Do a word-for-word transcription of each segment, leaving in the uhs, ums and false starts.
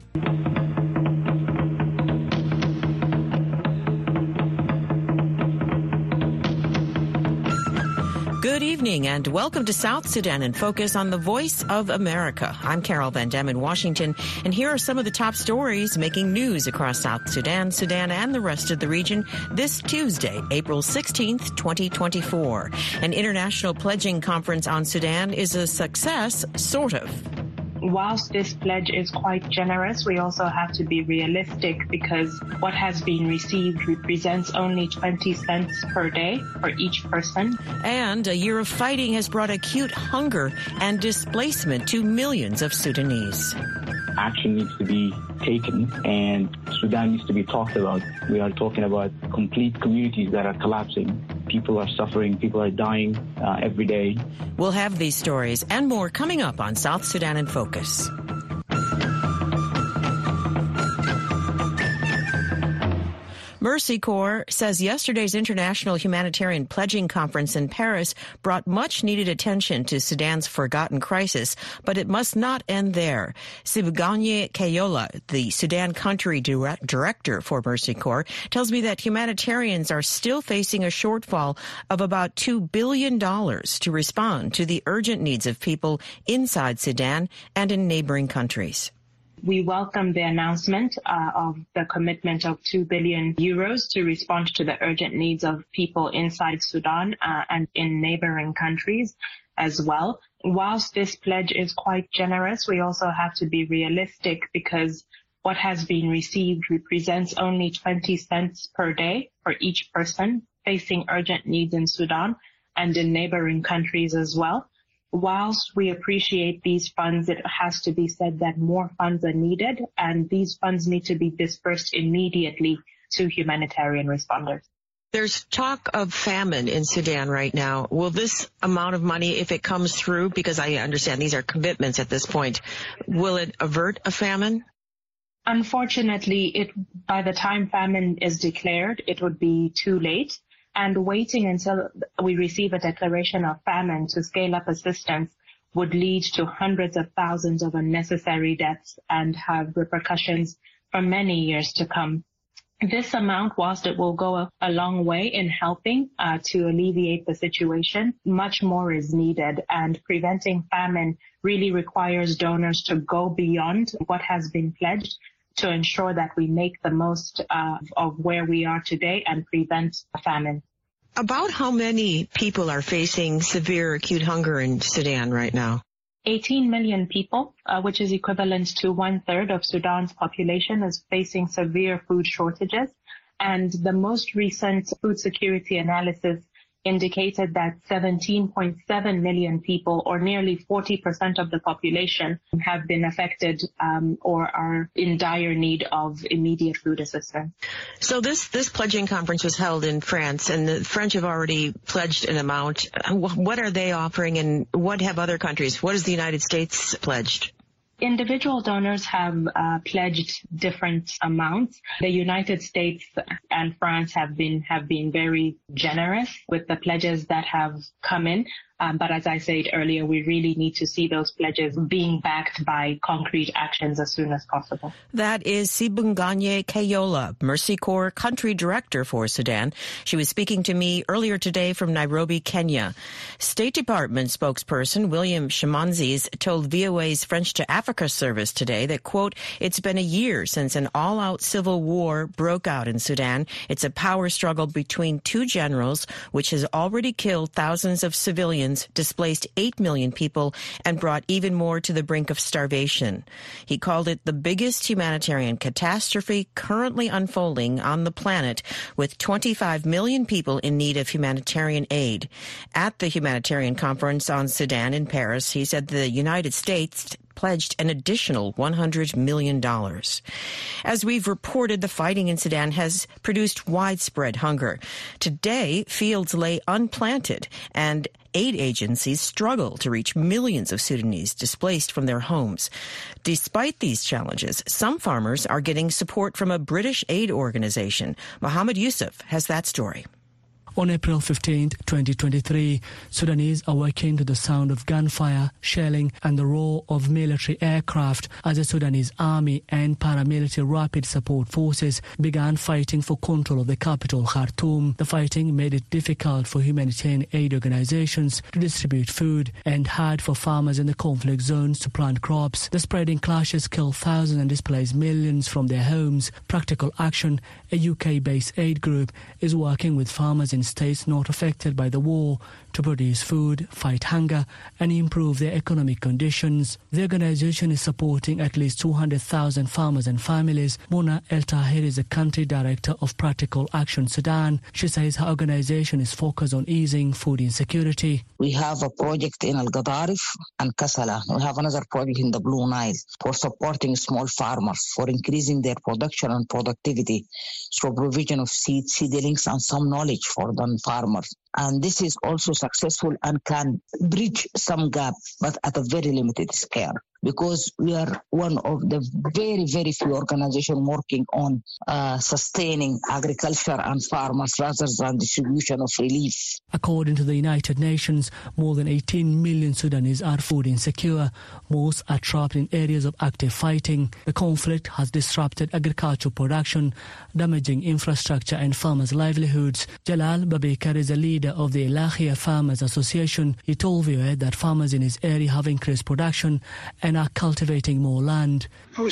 Good evening and welcome to South Sudan in Focus on the Voice of America. I'm Carol Van Dam in Washington, and here are some of the top stories making news across South Sudan, Sudan, and the rest of the region this Tuesday, April sixteenth, twenty twenty-four. An international pledging conference on Sudan is a success, sort of. Whilst this pledge is quite generous, we also have to be realistic because what has been received represents only twenty cents per day for each person. And a year of fighting has brought acute hunger and displacement to millions of Sudanese. Action needs to be taken and Sudan needs to be talked about. We are talking about complete communities that are collapsing. People are suffering, people are dying uh, every day. We'll have these stories and more coming up on South Sudan in Focus. Mercy Corps says yesterday's International Humanitarian Pledging Conference in Paris brought much-needed attention to Sudan's forgotten crisis, but it must not end there. Sibuganye Kayola, the Sudan country direct director for Mercy Corps, tells me that humanitarians are still facing a shortfall of about two billion dollars to respond to the urgent needs of people inside Sudan and in neighboring countries. We welcome the announcement uh, of the commitment of two billion euros to respond to the urgent needs of people inside Sudan uh, and in neighboring countries as well. Whilst this pledge is quite generous, we also have to be realistic because what has been received represents only twenty cents per day for each person facing urgent needs in Sudan and in neighboring countries as well. Whilst we appreciate these funds, it has to be said that more funds are needed, and these funds need to be dispersed immediately to humanitarian responders. There's talk of famine in Sudan right now. Will this amount of money, if it comes through, because I understand these are commitments at this point, will it avert a famine? Unfortunately, it by the time famine is declared, it would be too late. And waiting until we receive a declaration of famine to scale up assistance would lead to hundreds of thousands of unnecessary deaths and have repercussions for many years to come. This amount, whilst it will go a, a long way in helping uh, to alleviate the situation, much more is needed. And preventing famine really requires donors to go beyond what has been pledged to ensure that we make the most uh, of where we are today and prevent famine. About how many people are facing severe acute hunger in Sudan right now? eighteen million people, uh, which is equivalent to one-third of Sudan's population, is facing severe food shortages. And the most recent food security analysis indicated that seventeen point seven million people, or nearly forty percent of the population, have been affected um, or are in dire need of immediate food assistance. So this, this pledging conference was held in France, and the French have already pledged an amount. What are they offering, and what have other countries? What has the United States pledged? Individual donors have uh, pledged different amounts. The United States and France have been have been very generous with the pledges that have come in. Um, but as I said earlier, we really need to see those pledges being backed by concrete actions as soon as possible. That is Sibunganye Kayola, Mercy Corps Country Director for Sudan. She was speaking to me earlier today from Nairobi, Kenya. State Department spokesperson William Shimanzis told V O A's French to Africa service today that, quote, it's been a year since an all-out civil war broke out in Sudan. It's a power struggle between two generals, which has already killed thousands of civilians, displaced eight million people, and brought even more to the brink of starvation. He called it the biggest humanitarian catastrophe currently unfolding on the planet, with twenty-five million people in need of humanitarian aid. At the humanitarian conference on Sudan in Paris, he said the United States pledged an additional one hundred million dollars. As we've reported, the fighting in Sudan has produced widespread hunger. Today, fields lay unplanted, and aid agencies struggle to reach millions of Sudanese displaced from their homes. Despite these challenges, some farmers are getting support from a British aid organization. Mohammed Yusuf has that story. On April fifteenth, twenty twenty-three, Sudanese awakened to the sound of gunfire, shelling and the roar of military aircraft as the Sudanese army and paramilitary rapid support forces began fighting for control of the capital, Khartoum. The fighting made it difficult for humanitarian aid organizations to distribute food and hard for farmers in the conflict zones to plant crops. The spreading clashes killed thousands and displaced millions from their homes. Practical Action, a U K-based aid group, is working with farmers in states not affected by the war to produce food, fight hunger and improve their economic conditions. The organization is supporting at least two hundred thousand farmers and families. Mona El Tahir is the country director of Practical Action Sudan. She says her organization is focused on easing food insecurity. We have a project in Al-Gadarif and Kassala. We have another project in the Blue Nile for supporting small farmers, for increasing their production and productivity through provision of seed, seedlings and some knowledge for the farmers. And this is also successful and can bridge some gap, but at a very limited scale, because we are one of the very, very few organizations working on uh, sustaining agriculture and farmers rather than distribution of relief. According to the United Nations, more than eighteen million Sudanese are food insecure. Most are trapped in areas of active fighting. The conflict has disrupted agricultural production, damaging infrastructure and farmers' livelihoods. Jalal Babekar is a leader of the Elahia Farmers Association. He told V O A that farmers in his area have increased production and are cultivating more land. He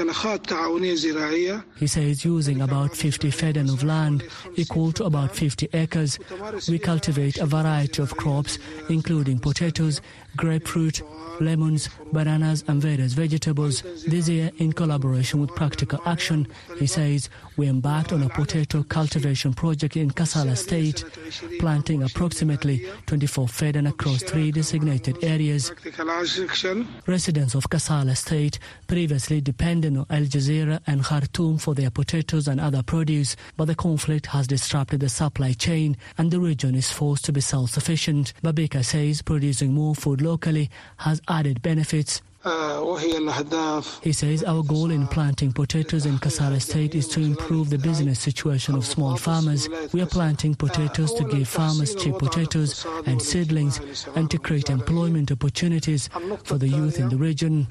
says using about fifty fedan of land, equal to about fifty acres, we cultivate a variety of crops, including potatoes, grapefruit, lemons, bananas and various vegetables. This year, in collaboration with Practical Action, he says, we embarked on a potato cultivation project in Kassala State, planting approximately twenty-four fedan across three designated areas. Residents of Kassala State previously depended on Al Jazeera and Khartoum for their potatoes and other produce, but the conflict has disrupted the supply chain and the region is forced to be self-sufficient. Babeka says producing more food locally has added benefits. He says our goal in planting potatoes in Kassala State is to improve the business situation of small farmers. We are planting potatoes to give farmers cheap potatoes and seedlings and to create employment opportunities for the youth in the region.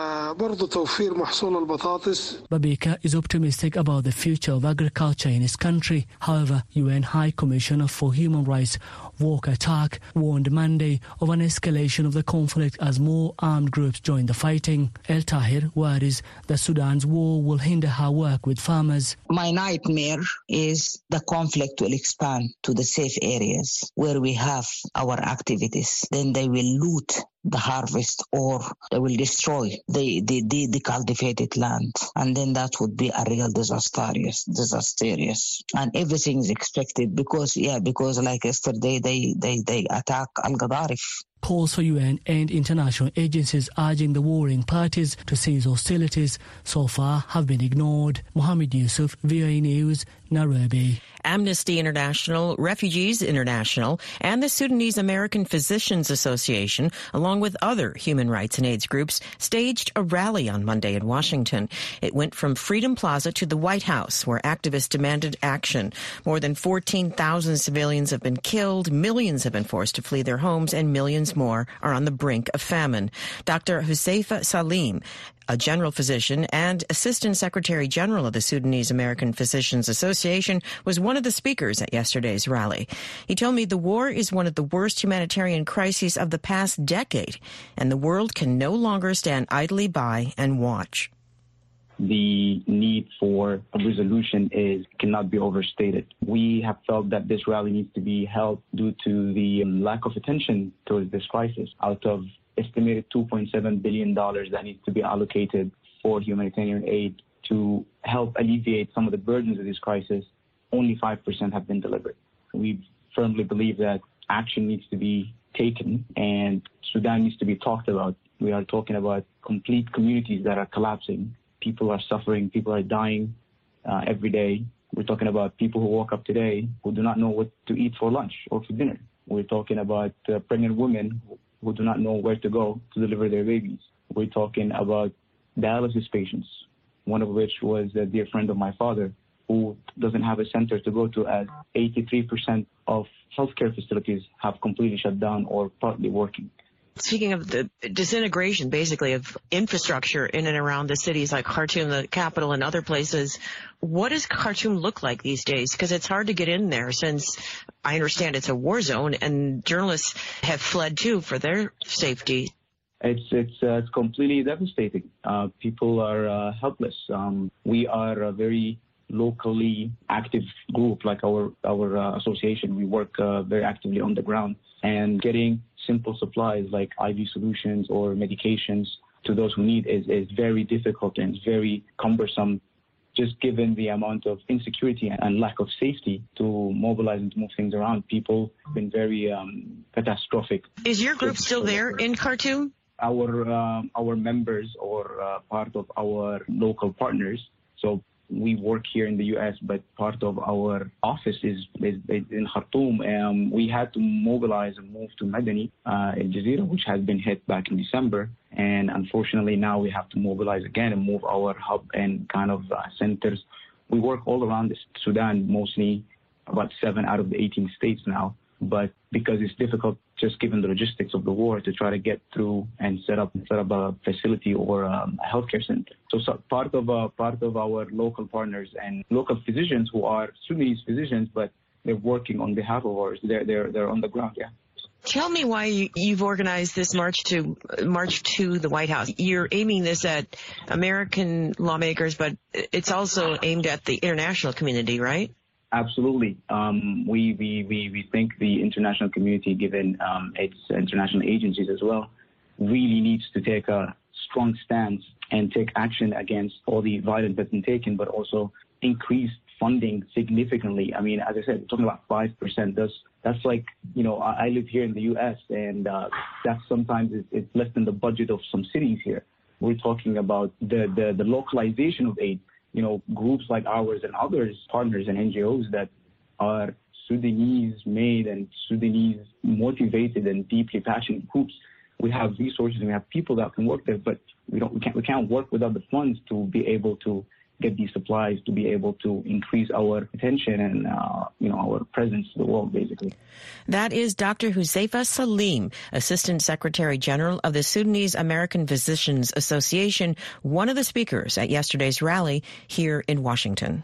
Babeka is optimistic about the future of agriculture in his country. However, U N High Commissioner for Human Rights Volker Turk warned Monday of an escalation of the conflict as more armed groups join the fighting. El Tahir worries that Sudan's war will hinder her work with farmers. My nightmare is the conflict will expand to the safe areas where we have our activities. Then they will loot the harvest or they will destroy the, the, the, the cultivated land. And then that would be a real disastrous, disastrous. And everything is expected because, yeah, because like yesterday they, they, they attack Al-Gadarif. Calls for U N and international agencies urging the warring parties to cease hostilities so far have been ignored. Mohammed Yusuf, V O A News, Nairobi. Amnesty International, Refugees International, and the Sudanese American Physicians Association, along with other human rights and AIDS groups, staged a rally on Monday in Washington. It went from Freedom Plaza to the White House, where activists demanded action. More than fourteen thousand civilians have been killed, millions have been forced to flee their homes, and millions more are on the brink of famine. Doctor Huzaifa Salim, a general physician and Assistant Secretary General of the Sudanese American Physicians Association, was one of the speakers at yesterday's rally. He told me the war is one of the worst humanitarian crises of the past decade, and the world can no longer stand idly by and watch. The need for a resolution is cannot be overstated. We have felt that this rally needs to be held due to the um, lack of attention towards this crisis. Out of estimated two point seven billion dollars that needs to be allocated for humanitarian aid to help alleviate some of the burdens of this crisis, only five percent have been delivered. We firmly believe that action needs to be taken and Sudan needs to be talked about. We are talking about complete communities that are collapsing. People are suffering. People are dying uh, every day. We're talking about people who woke up today who do not know what to eat for lunch or for dinner. We're talking about uh, pregnant women who do not know where to go to deliver their babies. We're talking about dialysis patients, one of which was a dear friend of my father, who doesn't have a center to go to, as eighty-three percent of healthcare facilities have completely shut down or partly working. Speaking of the disintegration, basically, of infrastructure in and around the cities like Khartoum, the capital, and other places, what does Khartoum look like these days? Because it's hard to get in there since I understand it's a war zone and journalists have fled too for their safety. It's it's uh, it's completely devastating. Uh, people are uh, helpless. Um, we are a very locally active group, like our our uh, association. We work uh, very actively on the ground, and getting simple supplies like I V solutions or medications to those who need is, is very difficult and it's very cumbersome, just given the amount of insecurity and lack of safety to mobilize and to move things around. People have been very um, catastrophic. Is your group still there in Khartoum? Our um, our members or uh, part of our local partners, so we work here in the U S, but part of our office is, is, is in Khartoum. Um, we had to mobilize and move to Madani, uh, in Jazeera, which has been hit back in December. And unfortunately, now we have to mobilize again and move our hub and kind of uh, centers. We work all around Sudan, mostly about seven out of the eighteen states now. But because it's difficult, just given the logistics of the war, to try to get through and set up set up a facility or um, a healthcare center. So, so part of uh, part of our local partners and local physicians who are Sudanese physicians, but they're working on behalf of ours. They're they're they're on the ground. Yeah. Tell me why you, you've organized this march to march to the White House. You're aiming this at American lawmakers, but it's also aimed at the international community, right? Absolutely. Um, we, we, we, we think the international community, given um, its international agencies as well, really needs to take a strong stance and take action against all the violence that's been taken, but also increase funding significantly. I mean, as I said, we're talking about five percent. That's, that's like, you know, I, I live here in the U S, and uh, that's sometimes it's, it's less than the budget of some cities here. We're talking about the, the, the localization of aid. You know, groups like ours and others, partners and N G Os that are Sudanese-made and Sudanese-motivated and deeply passionate groups. We have resources and we have people that can work there, but we don't. We can't. We can't work without the funds to be able to get these supplies, to be able to increase our attention and uh, you know our presence in the world, basically. That is Doctor Huzaifa Salim, Assistant Secretary General of the Sudanese American Physicians Association, one of the speakers at yesterday's rally here in Washington.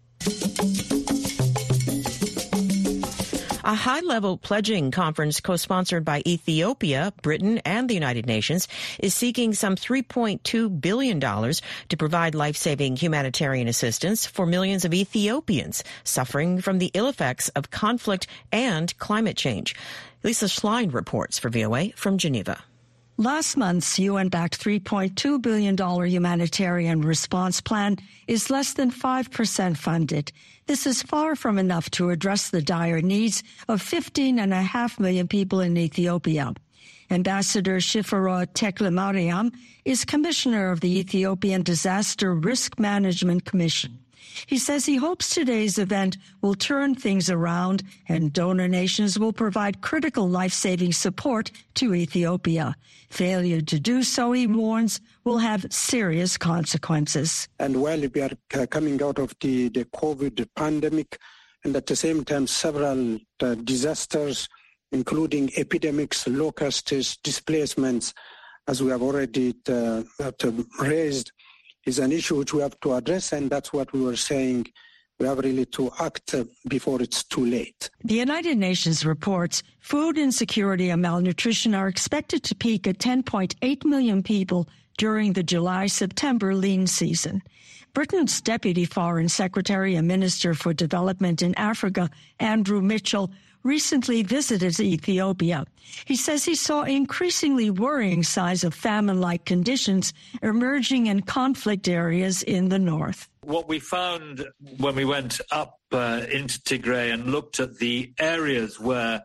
A high-level pledging conference co-sponsored by Ethiopia, Britain, and the United Nations is seeking some three point two billion dollars to provide life-saving humanitarian assistance for millions of Ethiopians suffering from the ill effects of conflict and climate change. Lisa Schlein reports for V O A from Geneva. Last month's U N-backed three point two billion dollars humanitarian response plan is less than five percent funded. This is far from enough to address the dire needs of fifteen and a half million people in Ethiopia. Ambassador Shifra Teklemariam is commissioner of the Ethiopian Disaster Risk Management Commission. He says he hopes today's event will turn things around and donor nations will provide critical life-saving support to Ethiopia. Failure to do so, he warns, will have serious consequences. And while we are coming out of the, the COVID pandemic, and at the same time several uh, disasters, including epidemics, locusts, displacements, as we have already uh, raised, is an issue which we have to address, and that's what we were saying. We have really to act before it's too late. The United Nations reports food insecurity and malnutrition are expected to peak at ten point eight million people during the July-September lean season. Britain's Deputy Foreign Secretary and Minister for Development in Africa, Andrew Mitchell, recently visited Ethiopia. He says he saw increasingly worrying signs of famine-like conditions emerging in conflict areas in the north. What we found when we went up uh, into Tigray and looked at the areas where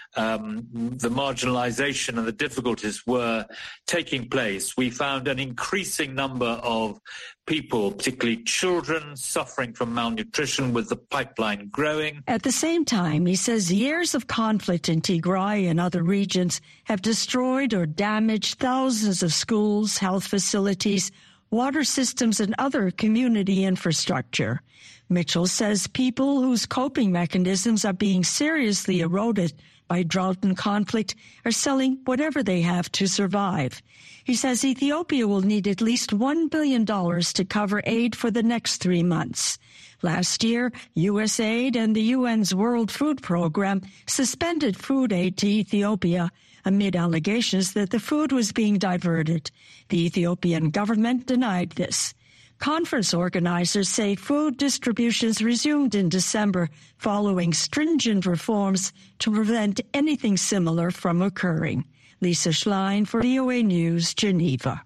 um, the marginalization and the difficulties were taking place, we found an increasing number of people, particularly children, suffering from malnutrition, with the pipeline growing. At the same time, he says years of conflict in Tigray and other regions have destroyed or damaged thousands of schools, health facilities, water systems, and other community infrastructure. Mitchell says people whose coping mechanisms are being seriously eroded by drought and conflict are selling whatever they have to survive. He says Ethiopia will need at least one billion dollars to cover aid for the next three months. Last year, U S aid and the U N's World Food Program suspended food aid to Ethiopia amid allegations that the food was being diverted. The Ethiopian government denied this. Conference organizers say food distributions resumed in December following stringent reforms to prevent anything similar from occurring. Lisa Schlein for V O A News, Geneva.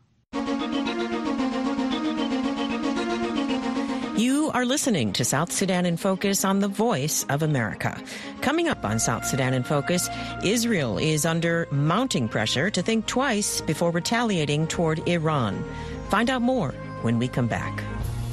You are listening to South Sudan in Focus on the Voice of America. Coming up on South Sudan in Focus, Israel is under mounting pressure to think twice before retaliating toward Iran. Find out more when we come back.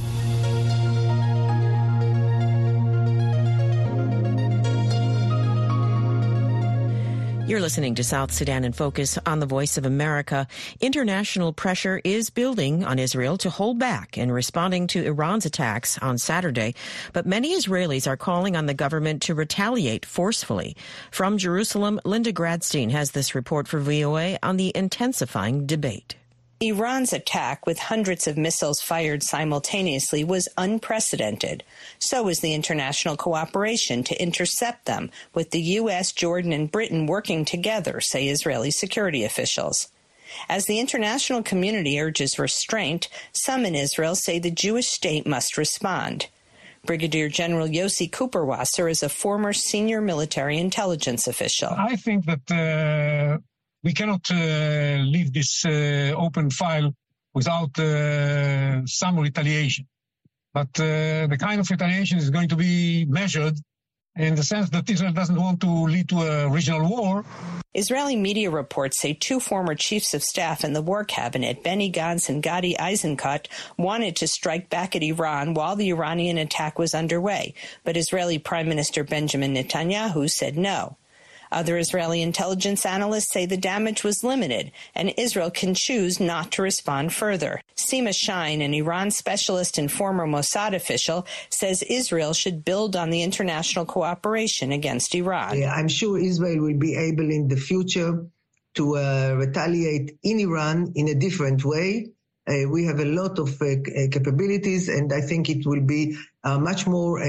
You're listening to South Sudan in Focus on the Voice of America. International pressure is building on Israel to hold back in responding to Iran's attacks on Saturday, but many Israelis are calling on the government to retaliate forcefully. From Jerusalem, Linda Gradstein has this report for V O A on the intensifying debate. Iran's attack with hundreds of missiles fired simultaneously was unprecedented. So was the international cooperation to intercept them, with the U S, Jordan, and Britain working together, say Israeli security officials. As the international community urges restraint, some in Israel say the Jewish state must respond. Brigadier General Yossi Kuperwasser is a former senior military intelligence official. I think that uh, we cannot uh, leave this uh, open file without uh, some retaliation. But uh, the kind of retaliation is going to be measured in the sense that Israel doesn't want to lead to a regional war. Israeli media reports say two former chiefs of staff in the war cabinet, Benny Gantz and Gadi Eisenkot, wanted to strike back at Iran while the Iranian attack was underway, but Israeli Prime Minister Benjamin Netanyahu said no. Other Israeli intelligence analysts say the damage was limited, and Israel can choose not to respond further. Seema Shine, an Iran specialist and former Mossad official, says Israel should build on the international cooperation against Iran. Yeah, I'm sure Israel will be able in the future to uh, retaliate in Iran in a different way. Uh, we have a lot of uh, capabilities, and I think it will be uh, much more uh,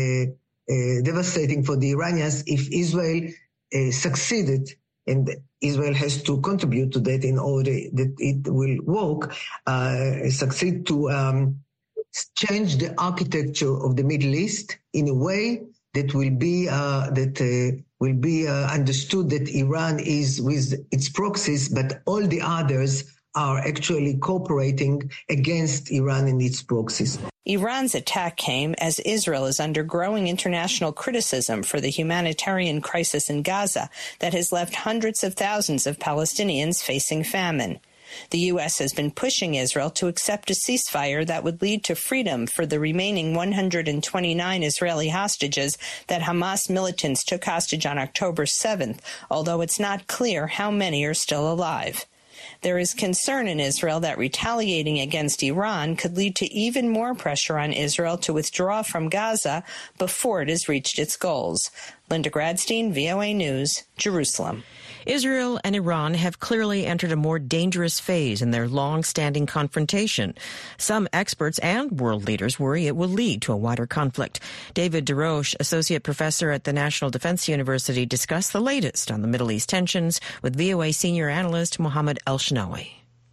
uh, devastating for the Iranians if Israel Uh, succeeded, and Israel has to contribute to that in order that it will work, uh, succeed to um, change the architecture of the Middle East in a way that will be uh, that uh, will be uh, understood that Iran is with its proxies, but all the others are actually cooperating against Iran and its proxies. Iran's attack came as Israel is under growing international criticism for the humanitarian crisis in Gaza that has left hundreds of thousands of Palestinians facing famine. The U S has been pushing Israel to accept a ceasefire that would lead to freedom for the remaining one hundred twenty-nine Israeli hostages that Hamas militants took hostage on October seventh, although it's not clear how many are still alive. There is concern in Israel that retaliating against Iran could lead to even more pressure on Israel to withdraw from Gaza before it has reached its goals. Linda Gradstein, V O A News, Jerusalem. Israel and Iran have clearly entered a more dangerous phase in their long-standing confrontation. Some experts and world leaders worry it will lead to a wider conflict. David DeRoche, associate professor at the National Defense University, discussed the latest on the Middle East tensions with V O A senior analyst Mohammed El-Shnawi.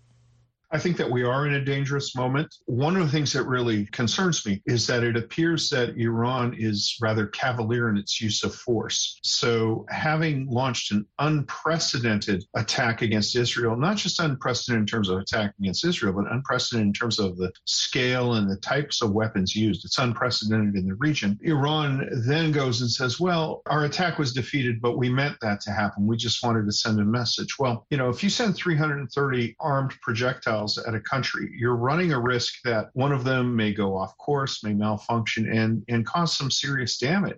I think that we are in a dangerous moment. One of the things that really concerns me is that it appears that Iran is rather cavalier in its use of force. So having launched an unprecedented attack against Israel, not just unprecedented in terms of attack against Israel, but unprecedented in terms of the scale and the types of weapons used. It's unprecedented in the region. Iran then goes and says, well, our attack was defeated, but we meant that to happen. We just wanted to send a message. Well, you know, if you send three hundred thirty armed projectiles at a country, you're running a risk that one of them may go off course, may malfunction, and, and cause some serious damage.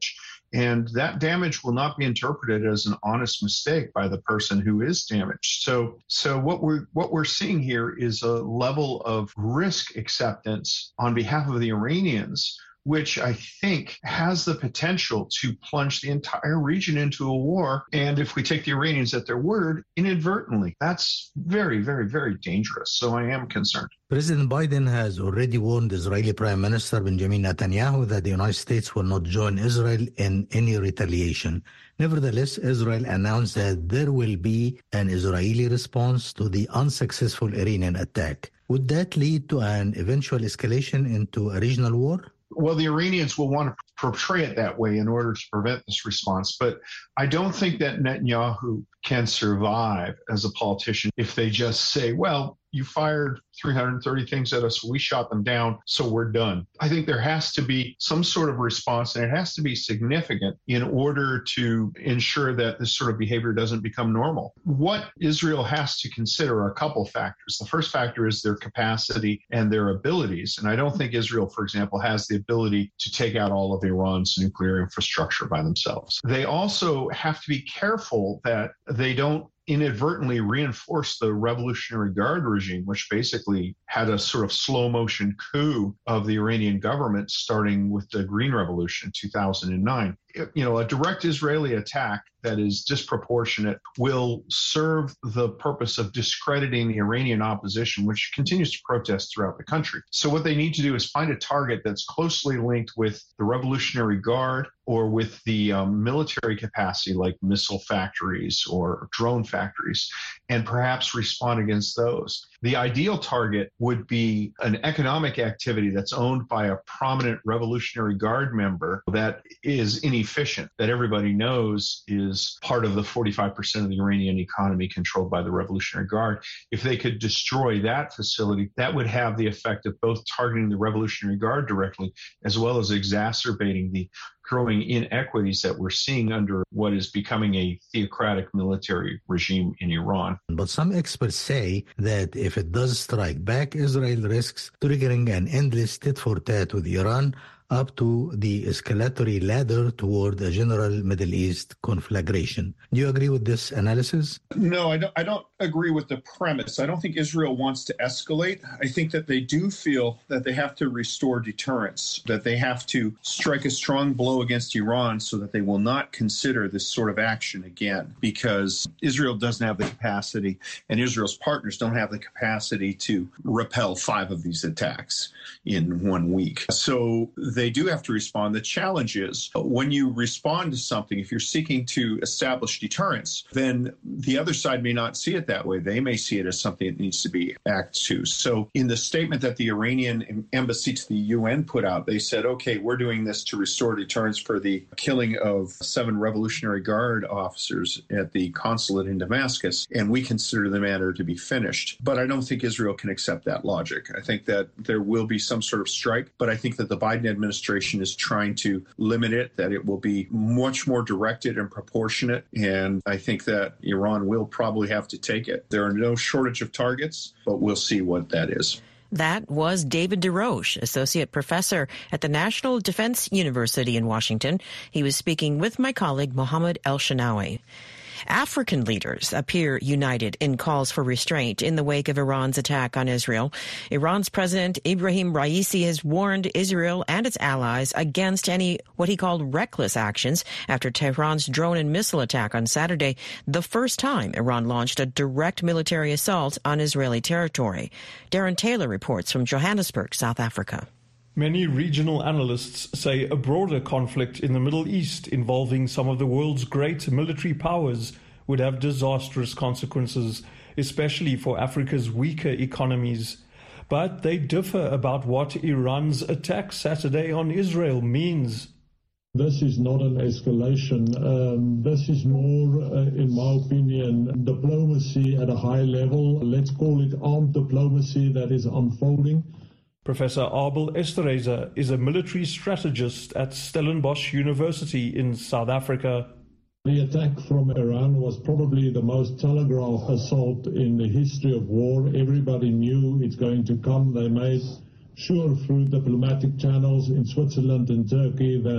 And that damage will not be interpreted as an honest mistake by the person who is damaged. So, so what we're, what we're seeing here is a level of risk acceptance on behalf of the Iranians, which I think has the potential to plunge the entire region into a war. And if we take the Iranians at their word, inadvertently, that's very, very, very dangerous. So I am concerned. President Biden has already warned Israeli Prime Minister Benjamin Netanyahu that the United States will not join Israel in any retaliation. Nevertheless, Israel announced that there will be an Israeli response to the unsuccessful Iranian attack. Would that lead to an eventual escalation into a regional war? Well, the Iranians will want to portray it that way in order to prevent this response. But I don't think that Netanyahu can survive as a politician if they just say, well, you fired three hundred thirty things at us, we shot them down, so we're done. I think there has to be some sort of response, and it has to be significant in order to ensure that this sort of behavior doesn't become normal. What Israel has to consider are a couple factors. The first factor is their capacity and their abilities. And I don't think Israel, for example, has the ability to take out all of Iran's nuclear infrastructure by themselves. They also have to be careful that they don't inadvertently reinforce the Revolutionary Guard regime, which basically had a sort of slow motion coup of the Iranian government starting with the Green Revolution in two thousand nine. You know, a direct Israeli attack that is disproportionate will serve the purpose of discrediting the Iranian opposition, which continues to protest throughout the country. So what they need to do is find a target that's closely linked with the Revolutionary Guard or with the um, military capacity like missile factories or drone factories, and perhaps respond against those. The ideal target would be an economic activity that's owned by a prominent Revolutionary Guard member that is inefficient, that everybody knows is part of the forty-five percent of the Iranian economy controlled by the Revolutionary Guard. If they could destroy that facility, that would have the effect of both targeting the Revolutionary Guard directly, as well as exacerbating the growing inequities that we're seeing under what is becoming a theocratic military regime in Iran. But some experts say that if it does strike back, Israel risks triggering an endless tit-for-tat with Iran, up to the escalatory ladder toward a general Middle East conflagration. Do you agree with this analysis? No, I don't, I don't agree with the premise. I don't think Israel wants to escalate. I think that they do feel that they have to restore deterrence, that they have to strike a strong blow against Iran so that they will not consider this sort of action again, because Israel doesn't have the capacity and Israel's partners don't have the capacity to repel five of these attacks in one week. So they do have to respond. The challenge is when you respond to something, if you're seeking to establish deterrence, then the other side may not see it that way. They may see it as something that needs to be acted to. So in the statement that the Iranian embassy to the U N put out, they said, okay, we're doing this to restore deterrence for the killing of seven Revolutionary Guard officers at the consulate in Damascus, and we consider the matter to be finished. But I don't think Israel can accept that logic. I think that there will be some sort of strike, but I think that the Biden administration administration is trying to limit it, that it will be much more directed and proportionate. And I think that Iran will probably have to take it. There are no shortage of targets, but we'll see what that is. That was David DesRoches, Associate Professor at the National Defense University in Washington. He was speaking with my colleague Mohammed El-Shanawi. African leaders appear united in calls for restraint in the wake of Iran's attack on Israel. Iran's President Ibrahim Raisi has warned Israel and its allies against any what he called reckless actions after Tehran's drone and missile attack on Saturday, the first time Iran launched a direct military assault on Israeli territory. Darren Taylor reports from Johannesburg, South Africa. Many regional analysts say a broader conflict in the Middle East involving some of the world's great military powers would have disastrous consequences, especially for Africa's weaker economies. But they differ about what Iran's attack Saturday on Israel means. This is not an escalation. Um, this is more, uh, in my opinion, diplomacy at a high level. Let's call it armed diplomacy that is unfolding. Professor Abel Esterhazy is a military strategist at Stellenbosch University in South Africa. The attack from Iran was probably the most telegraphed assault in the history of war. Everybody knew it's going to come. They made sure through diplomatic channels in Switzerland and Turkey that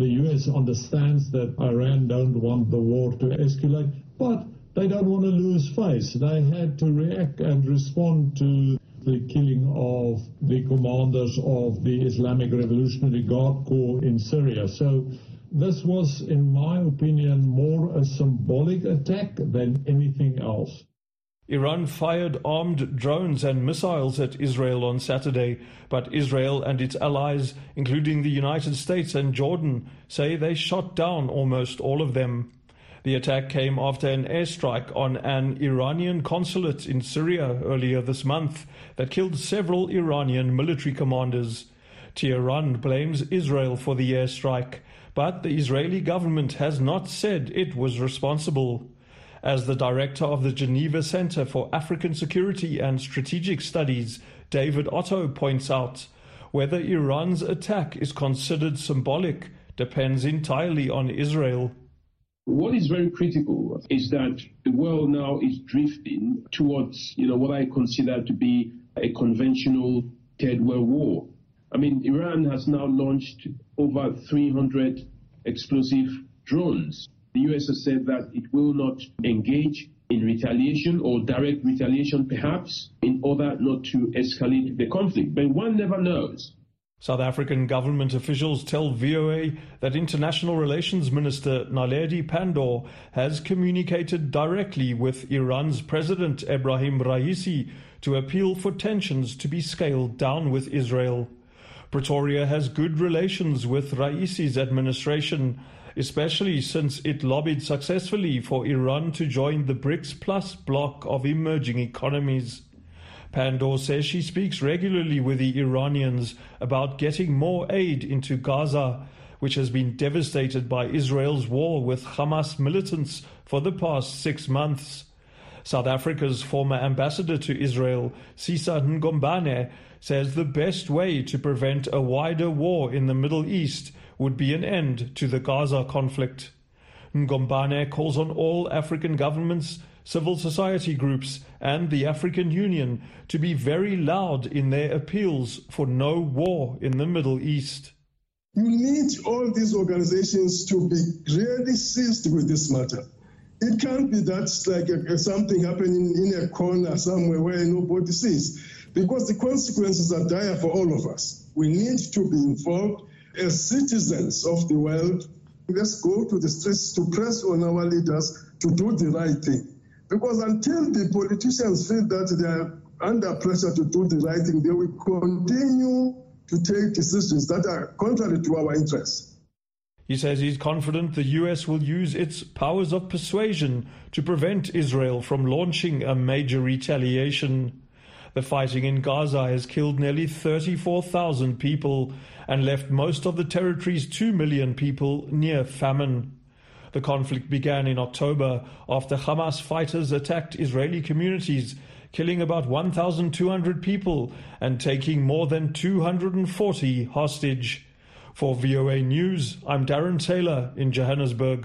The U S understands that Iran don't want the war to escalate, but they don't want to lose face. They had to react and respond to the killing of the commanders of the Islamic Revolutionary Guard Corps in Syria. So this was, in my opinion, more a symbolic attack than anything else. Iran fired armed drones and missiles at Israel on Saturday, but Israel and its allies, including the United States and Jordan, say they shot down almost all of them. The attack came after an airstrike on an Iranian consulate in Syria earlier this month that killed several Iranian military commanders. Tehran blames Israel for the airstrike, but the Israeli government has not said it was responsible. As the director of the Geneva Center for African Security and Strategic Studies, David Otto, points out, whether Iran's attack is considered symbolic depends entirely on Israel. What is very critical is that the world now is drifting towards, you know, what I consider to be a conventional third world war. I mean, Iran has now launched over three hundred explosive drones. The U S has said that it will not engage in retaliation or direct retaliation, perhaps, in order not to escalate the conflict. But one never knows. South African government officials tell V O A that International Relations Minister Naledi Pandor has communicated directly with Iran's President Ebrahim Raisi to appeal for tensions to be scaled down with Israel. Pretoria has good relations with Raisi's administration, especially since it lobbied successfully for Iran to join the BRICS Plus bloc of emerging economies. Pandor says she speaks regularly with the Iranians about getting more aid into Gaza, which has been devastated by Israel's war with Hamas militants for the past six months. South Africa's former ambassador to Israel, Sisa Ngombane, says the best way to prevent a wider war in the Middle East would be an end to the Gaza conflict. Ngombane calls on all African governments, civil society groups and the African Union to be very loud in their appeals for no war in the Middle East. You need all these organizations to be really seized with this matter. It can't be that like a, a, something happening in a corner somewhere where nobody sees, because the consequences are dire for all of us. We need to be involved as citizens of the world. Let's go to the streets to press on our leaders to do the right thing. Because until the politicians feel that they are under pressure to do the right thing, they will continue to take decisions that are contrary to our interests. He says he's confident the U S will use its powers of persuasion to prevent Israel from launching a major retaliation. The fighting in Gaza has killed nearly thirty-four thousand people and left most of the territory's two million people near famine. The conflict began in October after Hamas fighters attacked Israeli communities, killing about one thousand two hundred people and taking more than two hundred forty hostage. For V O A News, I'm Darren Taylor in Johannesburg.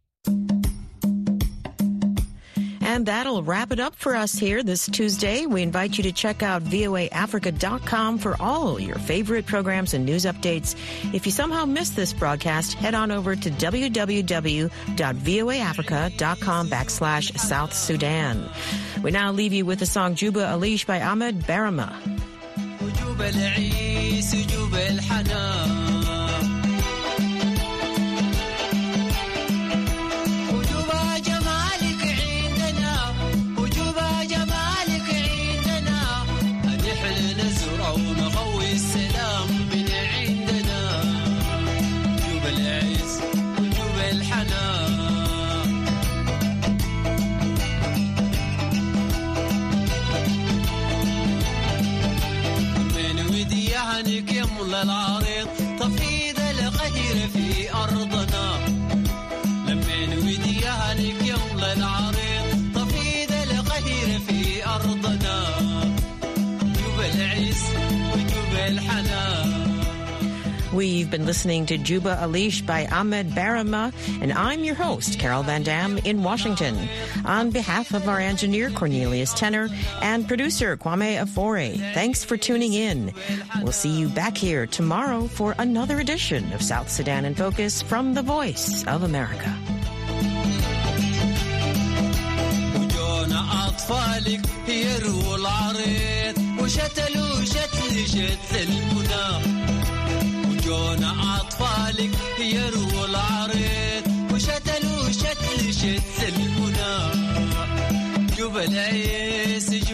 And that'll wrap it up for us here this Tuesday. We invite you to check out V O A Africa dot com for all your favorite programs and news updates. If you somehow missed this broadcast, head on over to w w w dot v o a africa dot com backslash South Sudan. We now leave you with the song Juba Alish by Ahmed Barama. العريض تفيد الغير في أرضنا لمن وديها لك يملى العريض تفيد الغير في أرضنا جوب العز وجوب الحنان. We've been listening to Juba Alish by Ahmed Barama, and I'm your host, Carol Van Dam in Washington. On behalf of our engineer, Cornelius Tenner, and producer, Kwame Afore, thanks for tuning in. We'll see you back here tomorrow for another edition of South Sudan in Focus from the Voice of America. أطفالك يروا العريض وشتلوا شتل شتل المنى وجونا أطفالك يروا العريض وشتلوا شتل شتل المنى جبل عيس